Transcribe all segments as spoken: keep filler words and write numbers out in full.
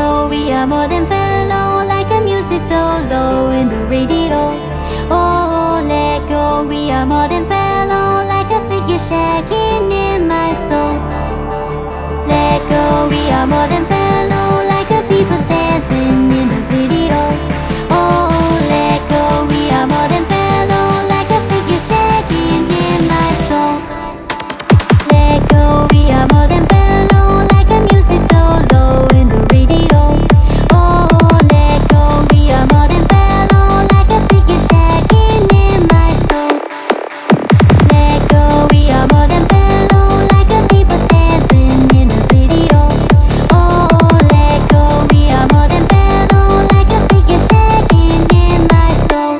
go, we are more than fellow, like a music solo in the radio. Oh, let go, we are more than fellow, like a figure shaking in my soul. Let go, we are more than fellow, like a people dancing in the video. Oh, let go, we are more than fellow, like a figure shaking in my soul. Let go, we are more than fellow, like a music solo in the radio. Oh, let go, we are more than fellow, like a figure shaking in my soul. Let go, we are more than fellow, like a people dancing in the video. Oh, let go, we are more than fellow, like a figure shaking in my soul.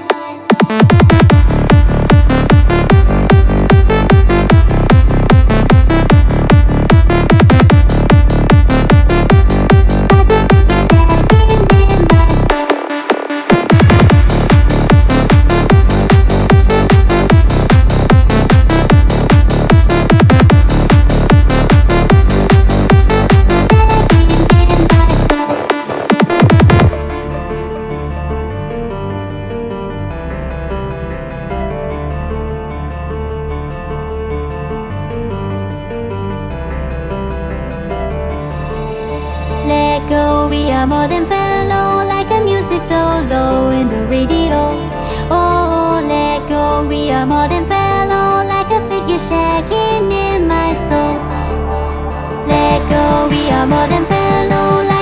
Let go, we are more than fellow, like a music solo in the radio. Oh, let go, we are more than fellow, like a figure shaking in my soul. Let go, we are more than fellow.